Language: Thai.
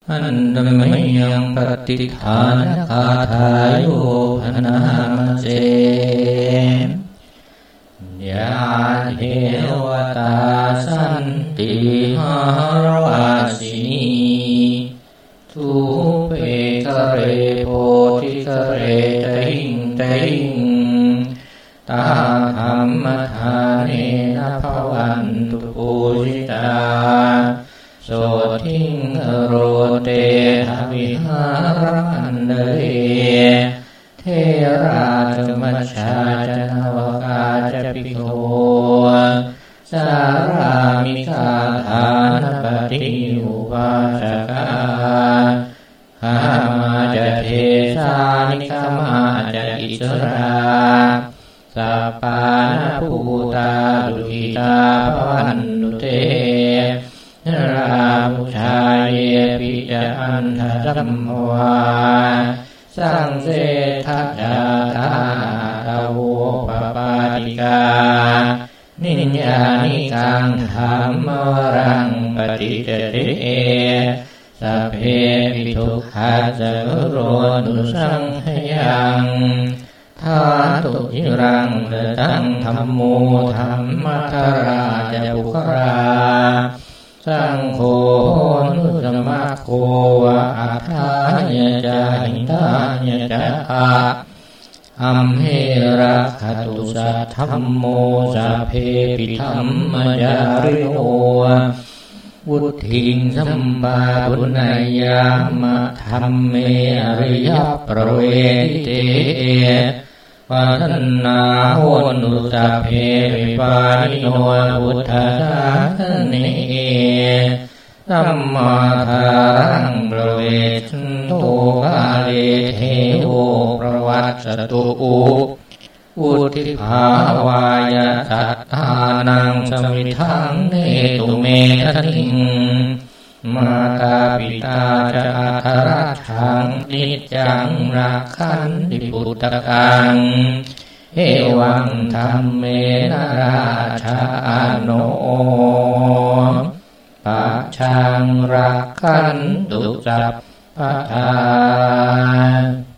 อันดมยังปฏิฐานคาถาโยพนามเสยาเทวตาสันติหารวาสินีทุเปกเรโพธิกเรติงติงตาธรรมทานเนนะภวันตุปูชิตาโสทิงโรเตหวิหารันเดเทราจมัชฌาจนวกาจปิโกสารามิกาฐานปฏิอุปาสกาหามาจเทสานิกามาจอิสราสัพพานาภูตาดุหิตาภวันตุเตราภูชาเยปิจอันทรัมภวาสังเสทะจาตาตาโวปปาติกานิญญานิกังธรรมวรังปฏิเตเอสัพเพปิทุกขาจะโรนุสังขยังธาตุยิรังเดตังธัมโมธัมมัทราจะบุคราสังโฆนุสมัคโควะอัฏฐายะจาหิตายะจาอัมเหระคตุสัทธัมโมสัพเพปิธัมมจาริโนวุฒิงสัมปาปุณยามะธัมเมอริยประเวทิเตปัฏนาโหนุสัพเพวิปานิโนพุทธาสเนสัมมาทารังประเวทโตกาเลเทโวประวัตสตุอุทิภาวายะสัตตานังสมิทังเนตุเมทนิงมาตาปิตาจะอัคราชังนิจจังรักขันติปุตตะกังเอวังธัมเมนะราชาโนปัจฉังรักขันตุสัพพทา